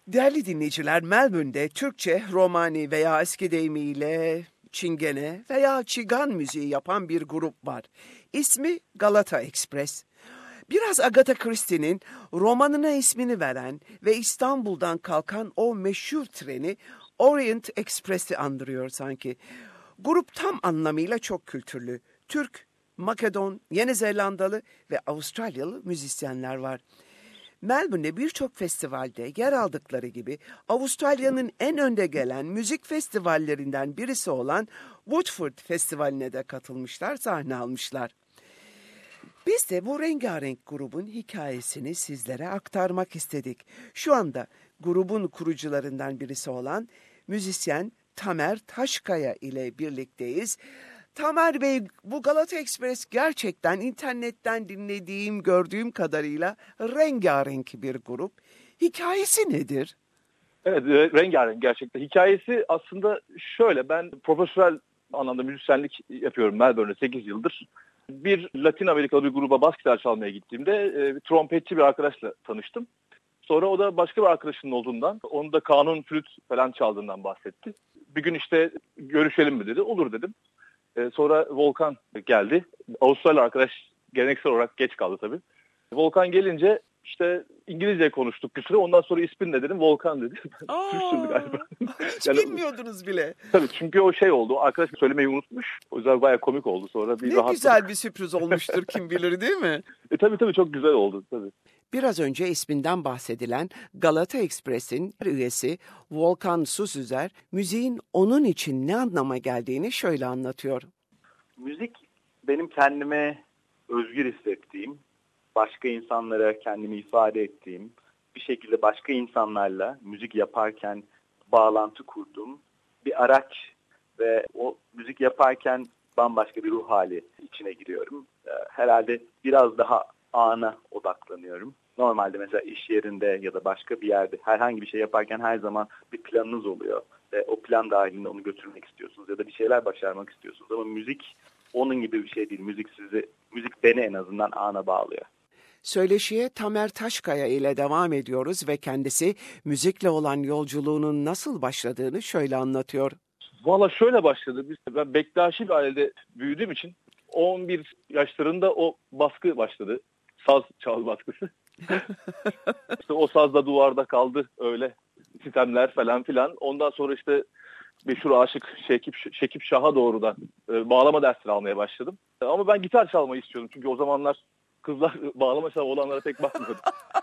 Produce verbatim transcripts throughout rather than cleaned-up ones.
Değerli dinleyiciler, Melbourne'de Türkçe, Romani veya eski deyimiyle Çingene veya Çigan müziği yapan bir grup var. İsmi Galata Express. Biraz Agatha Christie'nin romanına ismini veren ve İstanbul'dan kalkan o meşhur treni Orient Express'i andırıyor sanki. Grup tam anlamıyla çok kültürlü. Türk, Makedon, Yeni Zelandalı ve Avustralyalı müzisyenler var. Melbourne'de birçok festivalde yer aldıkları gibi Avustralya'nın en önde gelen müzik festivallerinden birisi olan Woodford Festivali'ne de katılmışlar, sahne almışlar. Biz de bu rengarenk grubun hikayesini sizlere aktarmak istedik. Şu anda grubun kurucularından birisi olan müzisyen Tamer Taşkaya ile birlikteyiz. Tamer Bey, bu Galata Express gerçekten internetten dinlediğim, gördüğüm kadarıyla rengarenk bir grup. Hikayesi nedir? Evet, rengarenk gerçekten. Hikayesi aslında şöyle, ben profesyonel anlamda müzisyenlik yapıyorum Melbourne'de sekiz yıldır. Bir Latin Amerikalı bir gruba bas gitar çalmaya gittiğimde e, trompetçi bir arkadaşla tanıştım. Sonra o da başka bir arkadaşının olduğundan, onun da kanun, flüt falan çaldığından bahsetti. Bir gün işte görüşelim mi dedi, olur dedim. E, sonra Volkan geldi. Avustralya arkadaş geleneksel olarak geç kaldı tabii. Volkan gelince işte İngilizce konuştuk bir süre. Ondan sonra ismin ne dedim? Volkan dedi. Türksündü galiba. Hiç yani, bilmiyordunuz bile. Tabii, çünkü o şey oldu. Arkadaş söylemeyi unutmuş. O yüzden bayağı komik oldu sonra. Bir ne rahatlık. Güzel bir sürpriz olmuştur kim bilir, değil mi? E, tabii tabii çok güzel oldu tabii. Biraz önce isminden bahsedilen Galata Express'in üyesi Volkan Susüzer, müziğin onun için ne anlama geldiğini şöyle anlatıyor. Müzik benim kendime özgür hissettiğim, başka insanlara kendimi ifade ettiğim, bir şekilde başka insanlarla müzik yaparken bağlantı kurduğum bir araç ve o müzik yaparken bambaşka bir ruh hali içine giriyorum. Herhalde biraz daha ana odaklanıyorum. Normalde mesela iş yerinde ya da başka bir yerde herhangi bir şey yaparken her zaman bir planınız oluyor. Ve o plan dahilinde onu götürmek istiyorsunuz ya da bir şeyler başarmak istiyorsunuz. Ama müzik onun gibi bir şey değil. Müzik sizi, müzik beni en azından ana bağlıyor. Söyleşiye Tamer Taşkaya ile devam ediyoruz ve kendisi müzikle olan yolculuğunun nasıl başladığını şöyle anlatıyor. Valla şöyle başladı. Ben Bektaşi bir ailede büyüdüğüm için on bir yaşlarında o baskı başladı. Saz çal baskısı. İşte o saz da duvarda kaldı öyle. Sistemler falan filan. Ondan sonra işte meşhur aşık Şekip, Şekip Şah'a doğrudan e, bağlama dersleri almaya başladım. Ama ben gitar çalmayı istiyordum. Çünkü o zamanlar kızlar bağlama çalan olanlara pek bakmıyordu.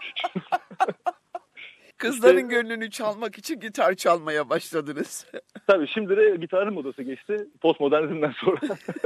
Kızların işte, gönlünü çalmak için gitar çalmaya başladınız. Tabii şimdi de gitarın modası geçti. Postmodernizmden sonra.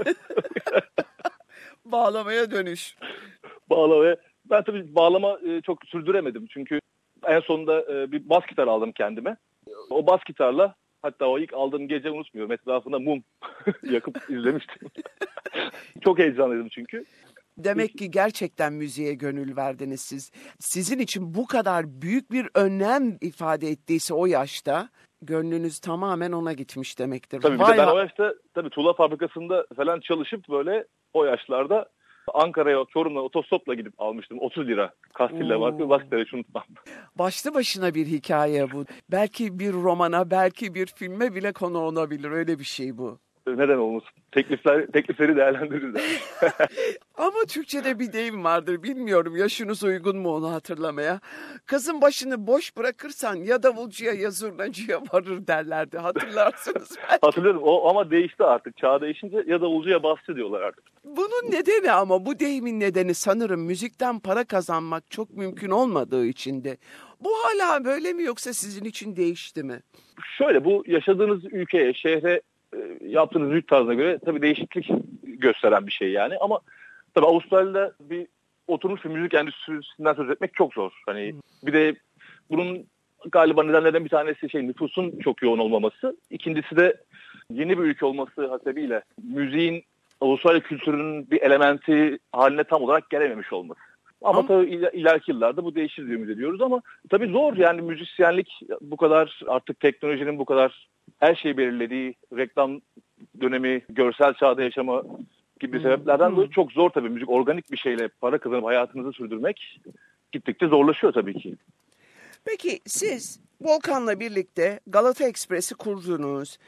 Bağlamaya dönüş. Bağlamaya. Ben tabii bağlama e, çok sürdüremedim. Çünkü en sonunda e, bir bas gitar aldım kendime. O bas gitarla, hatta o ilk aldığım gece unutmuyorum, etrafında mum yakıp izlemiştim. Çok heyecanlıydım çünkü. Demek ki gerçekten müziğe gönül verdiniz siz. Sizin için bu kadar büyük bir önem ifade ettiyse o yaşta, gönlünüz tamamen ona gitmiş demektir. Tabii bir de ben o yaşta tabii tuğla fabrikasında falan çalışıp böyle o yaşlarda Ankara'ya, Çorum'dan otostopla gidip almıştım. otuz lira. Kastilla marka bas gitarı, hiç unutmam. Başlı başına bir hikaye bu. Belki bir romana, belki bir filme bile konu olabilir. Öyle bir şey bu. Neden olmasın? Teklifler, teklifleri değerlendiririz. Ama Türkçe'de bir deyim vardır. Bilmiyorum, yaşınız uygun mu onu hatırlamaya. Kızın başını boş bırakırsan ya davulcuya ya zurnacıya varır derlerdi. Hatırlarsınız belki. Hatırlıyorum o, ama değişti artık. Çağ değişince ya davulcu ya basçı diyorlar artık. Bunun nedeni, ama bu deyimin nedeni sanırım müzikten para kazanmak çok mümkün olmadığı içindi. Bu hala böyle mi, yoksa sizin için değişti mi? Şöyle, bu yaşadığınız ülkeye, şehre yaptığınız müzik tarzına göre tabii değişiklik gösteren bir şey yani. Ama tabii Avustralya'da bir oturmuş bir müzik endüstrisinden söz etmek çok zor. Hani bir de bunun galiba nedenlerden bir tanesi şey, nüfusun çok yoğun olmaması. İkincisi de yeni bir ülke olması hasebiyle müziğin Avustralya kültürünün bir elementi haline tam olarak gelememiş olması. Ama, ama tabii il- ileriki yıllarda bu değişir diye ümit ediyoruz, ama tabii zor yani müzisyenlik, bu kadar artık teknolojinin bu kadar her şeyi belirlediği reklam dönemi, görsel çağda yaşama gibi hmm. sebeplerden dolayı çok zor tabii. Müzik organik bir şeyle para kazanıp hayatınızı sürdürmek gittikçe zorlaşıyor tabii ki. Peki siz Volkan'la birlikte Galata Ekspres'i kurdunuz.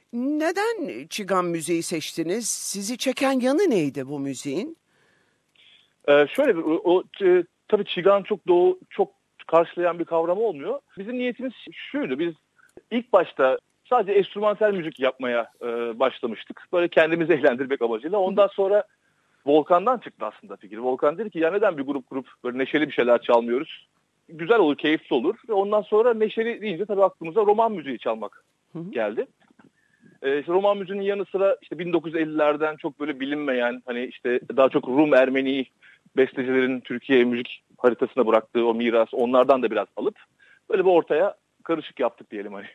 Neden Çigan müziği seçtiniz? Sizi çeken yanı neydi bu müziğin? Ee, şöyle bir, o, o e, tabii Çigan çok doğu çok karşılayan bir kavram olmuyor. Bizim niyetimiz şuydu. Biz ilk başta sadece enstrümantal müzik yapmaya e, başlamıştık. Böyle kendimizi eğlendirmek amacıyla. Ondan sonra Volkan'dan çıktı aslında fikir. Volkan dedi ki ya neden bir grup kurup böyle neşeli bir şeyler çalmıyoruz? Güzel olur, keyifli olur. Ve ondan sonra neşeli deyince tabii aklımıza roman müziği çalmak hı hı. geldi. Ee, işte roman müziğinin yanı sıra işte bin dokuz yüz ellilerden çok böyle bilinmeyen hani işte daha çok Rum Ermeni bestecilerin Türkiye müzik haritasına bıraktığı o miras onlardan da biraz alıp böyle bir ortaya karışık yaptık diyelim hani.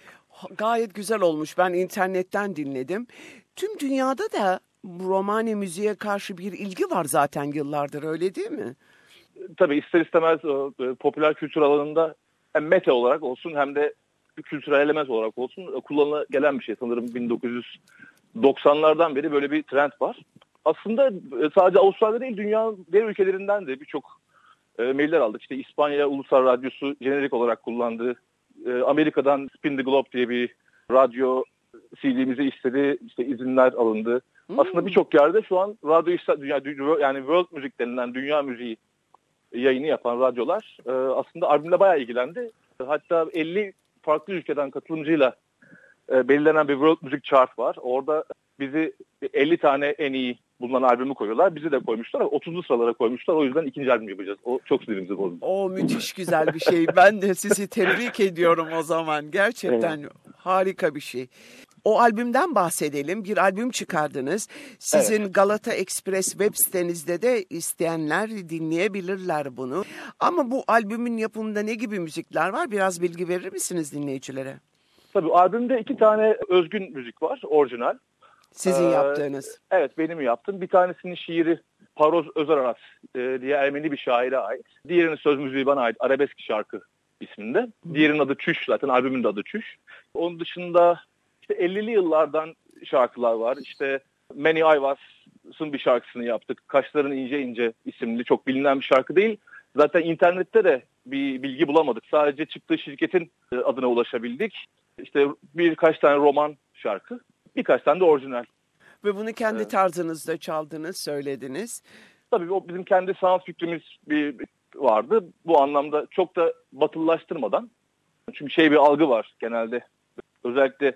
Gayet güzel olmuş. Ben internetten dinledim. Tüm dünyada da romani müziğe karşı bir ilgi var zaten yıllardır, öyle değil mi? Tabii ister istemez o, popüler kültür alanında hem meta olarak olsun hem de bir kültürel element olarak olsun kullanıla gelen bir şey. Sanırım bin dokuz yüz doksanlardan beri böyle bir trend var. Aslında sadece Avustralya değil, dünyanın diğer ülkelerinden de birçok e, mailler aldık. İşte İspanya Ulusal Radyosu jenerik olarak kullandı. E, Amerika'dan Spin the Globe diye bir radyo C D'mizi istedi. İşte izinler alındı. Hmm. Aslında birçok yerde şu an radyo dünya, yani world müzik denilen dünya müziği yayını yapan radyolar e, aslında albümle bayağı ilgilendi. Hatta elli farklı ülkeden katılımcıyla e, belirlenen bir World Music Chart var. Orada bizi elli tane en iyi bulunan albümü koyuyorlar. Bizi de koymuşlar. otuzlu sıralara koymuşlar. O yüzden ikinci albüm yapacağız. O çok sinirimizi bozdu. O müthiş güzel bir şey. Ben de sizi tebrik ediyorum o zaman. Gerçekten evet. Harika bir şey. O albümden bahsedelim. Bir albüm çıkardınız. Sizin evet. Galata Express web sitenizde de isteyenler dinleyebilirler bunu. Ama bu albümün yapımında ne gibi müzikler var? Biraz bilgi verir misiniz dinleyicilere? Tabii albümde iki tane özgün müzik var, orijinal. Sizin ee, yaptığınız. Evet, benim yaptım. Bir tanesinin şiiri Paroz Özarat e, diye Ermeni bir şaire ait. Diğerinin söz müziği bana ait, Arabesk şarkı isminde. Hı. Diğerinin adı Çüş, zaten albümün de adı Çüş. Onun dışında İşte ellili yıllardan şarkılar var. İşte Many Ayvaz'ın bir şarkısını yaptık. Kaşların İnce İnce isimli çok bilinen bir şarkı değil. Zaten internette de bir bilgi bulamadık. Sadece çıktığı şirketin adına ulaşabildik. İşte birkaç tane roman şarkı, birkaç tane de orijinal. Ve bunu kendi evet. tarzınızda çaldınız, söylediniz. Tabii o bizim kendi sound fikrimiz bir vardı. Bu anlamda çok da batılılaştırmadan. Çünkü şey bir algı var genelde. Özellikle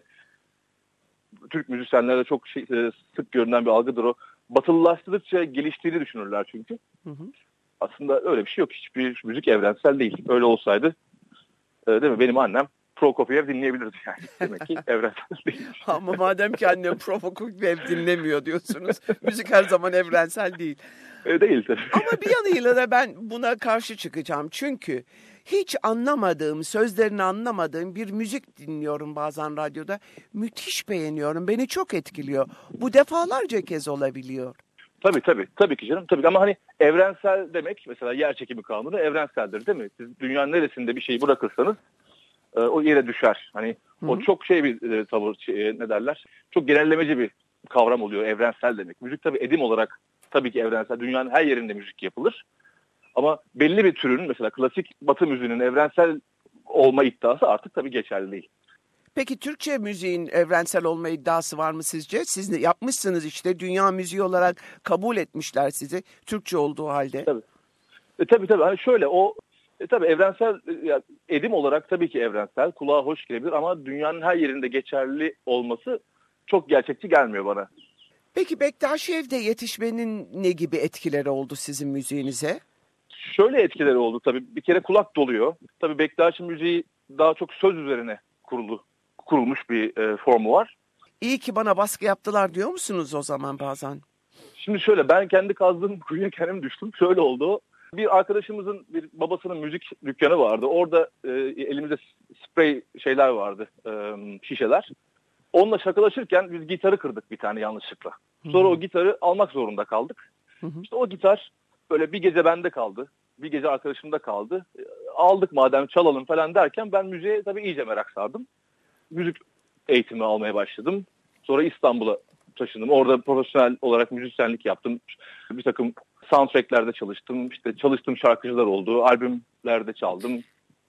Türk müzisyenlerde çok şey, sık görünen bir algıdır o. Batılılaştırdıkça geliştiğini düşünürler çünkü. Hı hı. Aslında öyle bir şey yok. Hiçbir müzik evrensel değil. Öyle olsaydı değil mi? Benim annem Prokofiev dinleyebilirdi yani. Demek ki evrensel değil. Ama madem ki annem Prokofiev dinlemiyor diyorsunuz. Müzik her zaman evrensel değil. E, değil tabii. Ama bir yanıyla da ben buna karşı çıkacağım. Çünkü hiç anlamadığım, sözlerini anlamadığım bir müzik dinliyorum bazen radyoda. Müthiş beğeniyorum. Beni çok etkiliyor. Bu defalarca kez olabiliyor. Tabii tabii. Tabii ki canım. Tabii ama hani evrensel demek mesela yer çekimi kanunu evrenseldir değil mi? Siz dünyanın neresinde bir şeyi bırakırsanız e, o yere düşer. Hani Hı-hı. o çok şey bir e, tavır şey, ne derler? Çok genellemeci bir kavram oluyor evrensel demek. Müzik tabii edim olarak tabii ki evrensel. Dünyanın her yerinde müzik yapılır. Ama belli bir türün mesela klasik Batı müziğinin evrensel olma iddiası artık tabii geçerli değil. Peki Türkçe müziğin evrensel olma iddiası var mı sizce? Siz yapmışsınız işte, dünya müziği olarak kabul etmişler sizi Türkçe olduğu halde. Tabii. E, tabii tabii. Hani şöyle o e, tabii evrensel yani edim olarak tabii ki evrensel, kulağa hoş gelebilir ama dünyanın her yerinde geçerli olması çok gerçekçi gelmiyor bana. Peki Bektaşiev'de yetişmenin ne gibi etkileri oldu sizin müziğinize? Şöyle etkileri oldu tabii. Bir kere kulak doluyor. Tabii Bektaşi müziği daha çok söz üzerine kurulu, kurulmuş bir e, formu var. İyi ki bana baskı yaptılar diyor musunuz o zaman bazen? Şimdi şöyle, ben kendi kazdığım kuyuya kendim düştüm. Şöyle oldu. Bir arkadaşımızın bir babasının müzik dükkanı vardı. Orada e, elimizde sprey şeyler vardı, e, şişeler. Onunla şakalaşırken biz gitarı kırdık bir tane yanlışlıkla. Sonra Hı-hı. o gitarı almak zorunda kaldık. Hı-hı. İşte o gitar böyle bir gece bende kaldı. Bir gece arkadaşımda kaldı. Aldık madem çalalım falan derken ben müziğe tabii iyice merak sardım. Müzik eğitimi almaya başladım. Sonra İstanbul'a taşındım. Orada profesyonel olarak müzisyenlik yaptım. Bir takım soundtracklerde çalıştım. İşte çalıştığım şarkıcılar oldu. Albümlerde çaldım.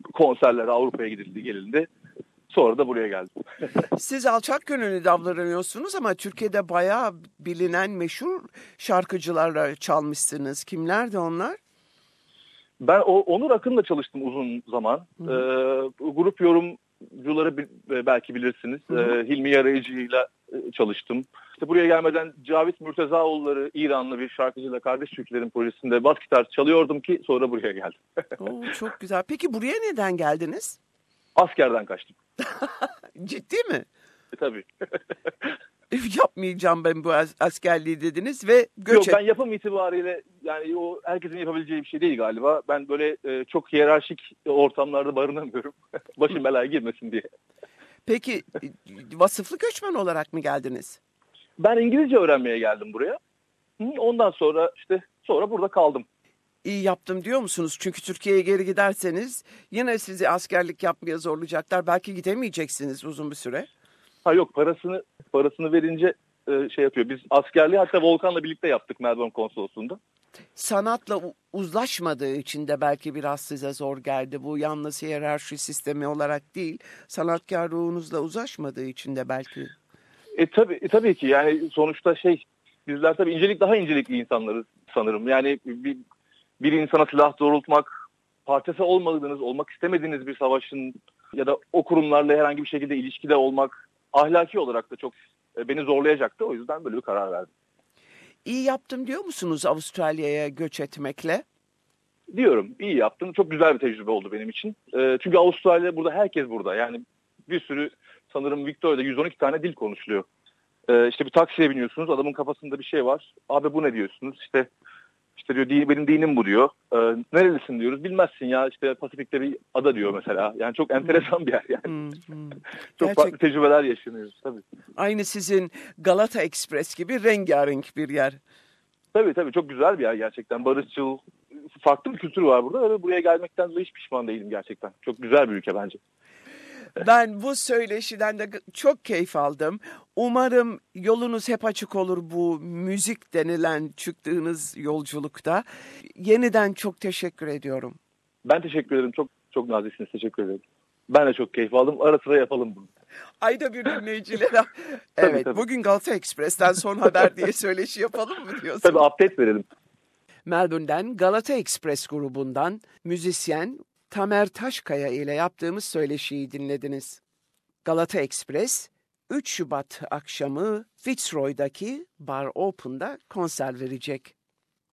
konserlere Avrupa'ya gidildi, gelindi. Sonra da buraya geldim. Siz alçak gönüllü davranıyorsunuz ama Türkiye'de bayağı bilinen meşhur şarkıcılarla çalmışsınız. Kimlerdi onlar? Ben o, Onur Akın'la çalıştım uzun zaman. Ee, grup yorumcuları belki bilirsiniz. Ee, Hilmi Yarayıcı'yla çalıştım. İşte buraya gelmeden Cavit Mürtezaoğulları, İranlı bir şarkıcıyla Kardeş Türkülerin projesinde bas gitar çalıyordum ki sonra buraya geldim. Oo, çok güzel. Peki buraya neden geldiniz? Askerden kaçtım. Ciddi mi? E, tabii. Yapmayacağım ben bu askerliği dediniz ve göç Yok, et... ben yapım itibariyle yani o herkesin yapabileceği bir şey değil galiba. Ben böyle e, çok hiyerarşik ortamlarda barınamıyorum. Başım belaya girmesin diye. Peki vasıflı göçmen olarak mı geldiniz? Ben İngilizce öğrenmeye geldim buraya. Ondan sonra işte sonra burada kaldım. İyi yaptım diyor musunuz? Çünkü Türkiye'ye geri giderseniz yine sizi askerlik yapmaya zorlayacaklar. Belki gidemeyeceksiniz uzun bir süre. Ha yok, parasını parasını verince e, şey yapıyor. Biz askerliği hatta Volkan'la birlikte yaptık Melbourne Konsolosluğu'nda. Sanatla uzlaşmadığı için de belki biraz size zor geldi. Bu yalnız hiyerarşi sistemi olarak değil, sanatkar ruhunuzla uzlaşmadığı için de belki. E tabii, e, tabii ki yani sonuçta şey, bizler tabii incelik daha incelikli insanlarız sanırım. Yani bir, bir insana silah doğrultmak, parçası olmadığınız, olmak istemediğiniz bir savaşın ya da o kurumlarla herhangi bir şekilde ilişkide olmak ahlaki olarak da çok e, beni zorlayacaktı. O yüzden böyle bir karar verdim. İyi yaptım diyor musunuz Avustralya'ya göç etmekle? Diyorum, iyi yaptım. Çok güzel bir tecrübe oldu benim için. E, çünkü Avustralya burada, herkes burada. Yani bir sürü, sanırım Victoria'da yüz on iki tane dil konuşuluyor. E, işte bir taksiye biniyorsunuz, adamın kafasında bir şey var. Abi bu ne diyorsunuz? İşte işte diyor, benim dinim bu diyor. E, nerelisin diyoruz. Bilmezsin ya, işte Pasifik'te bir ada diyor mesela. Yani çok enteresan bir yer yani. Hmm, hmm. Çok Gerçek... farklı tecrübeler yaşanıyoruz tabii. Aynı sizin Galata Express gibi rengarenk bir yer. Tabii tabii, çok güzel bir yer gerçekten. Barışçıl, farklı bir kültür var burada ve buraya gelmekten dolayı hiç pişman değilim gerçekten. Çok güzel bir ülke bence. Ben bu söyleşiden de çok keyif aldım. Umarım yolunuz hep açık olur bu müzik denilen çıktığınız yolculukta. Yeniden çok teşekkür ediyorum. Ben teşekkür ederim. Çok çok naziksiniz. Teşekkür ederim. Ben de çok keyif aldım. Ara sıra yapalım bunu. Ayda bir dinleyicilere. Evet, tabii, tabii. Bugün Galata Express'ten son haber diye söyleşi yapalım mı diyorsun? Tabii, update verelim. Melbourne'den Galata Express grubundan müzisyen Tamer Taşkaya ile yaptığımız söyleşiyi dinlediniz. Galata Express, üç Şubat akşamı Fitzroy'daki Bar Open'da konser verecek.